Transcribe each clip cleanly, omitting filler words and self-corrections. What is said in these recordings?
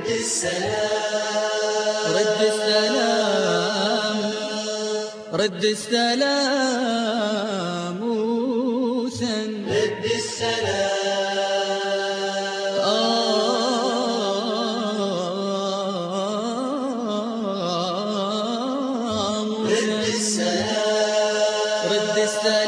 رد السلام موسى رد السلام رد السلام رد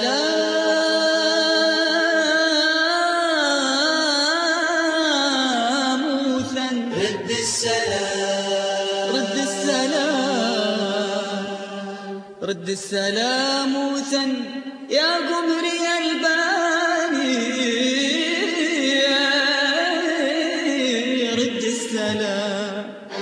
السلام موسى رد السلام رد السلام رد السلام موسى يا قمري الباني رد السلام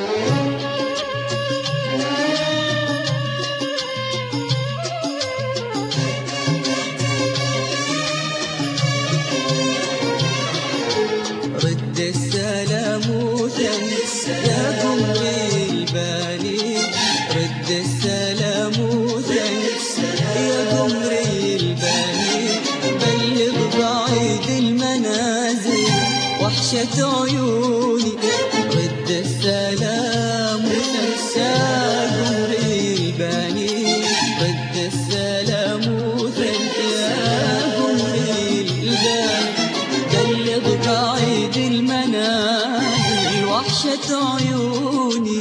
رد السلام موسى يا قمري الباني رد السلام موسى يا قمري الباني بلغ بعيد المنازل وحشة عيوني رد السلام موسى يا قمري الباني رد السلام موسى يا قمري الباني بلغ بعيد المنازل وحشة عيوني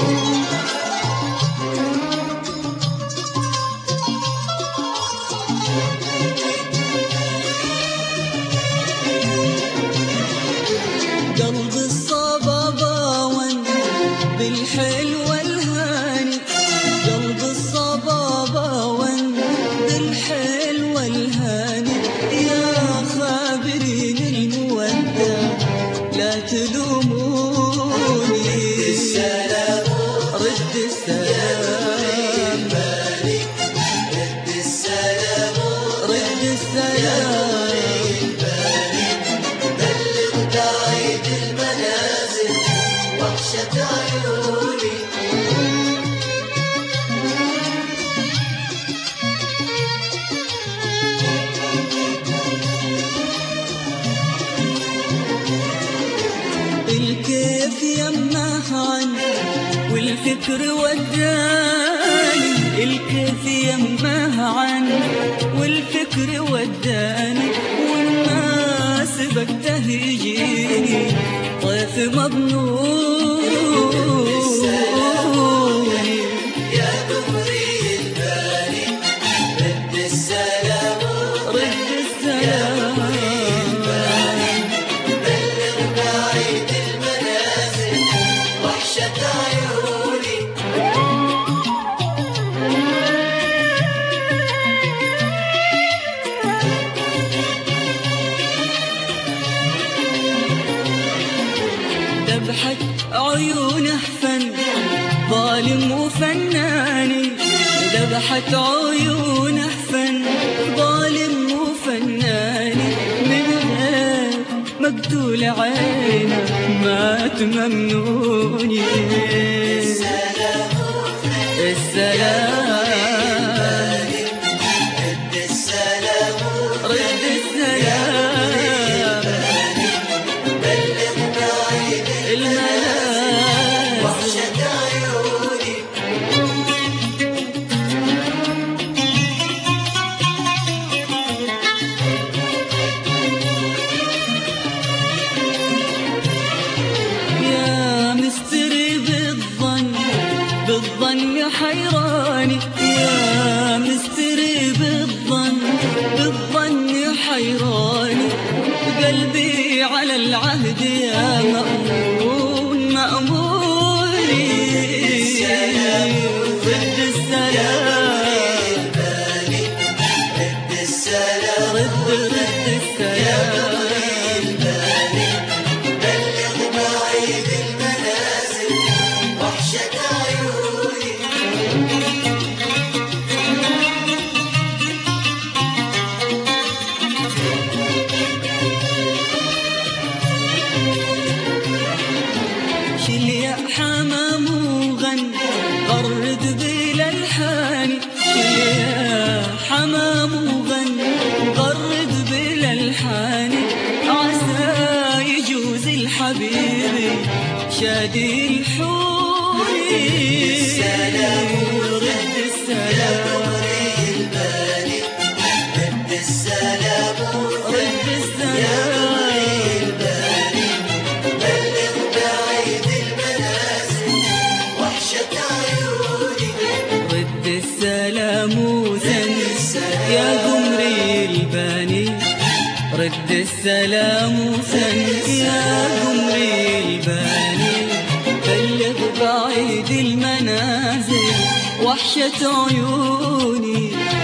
قلب الصبا باون بالحلو الهاني قلب الصبا باون بالحلو الهاني يا خابرين المودة لا تلوموني رد السلام رد السلام رد السلام بلغ بعيد المنازل وحشة عيوني الكيف يمه عني والفكر وداني الكيف يمه عني والفكر وداني والناس بكته يجيني طيف مظنون يا قمري الباني رد السلام رد السلام بلغ بعيد المنازل وحشة عيوني ذبحت عيونه فن ظالم وفناني ذبحت عيونه فن ظالم وفناني من غير مقتول عينه مات ممنوني السلام رد السلام رد السلام بلغ بعيد المنازل وحشة عيوني يا مستري بالظن بالظن حيراني يا مستري بالظن بالظن حيراني قلبي على العهد يا مأمون مأموني رد السلام رد السلام رد السلام بلغ بعيد المنازل وحشة عيوني شل يا حمام وغن غرد بالالحان شل يا حمام وغن غرد بالالحان عسى يجوز الحبيب شايف نادي الحوري رد السلام رد السلام رد السلام بلغ بعيد المنازل وحشة عيوني رد السلام وسن يا قمري الباني رد السلام وسن يا قمري الباني بلغ بعيد المنازل وحشة عيوني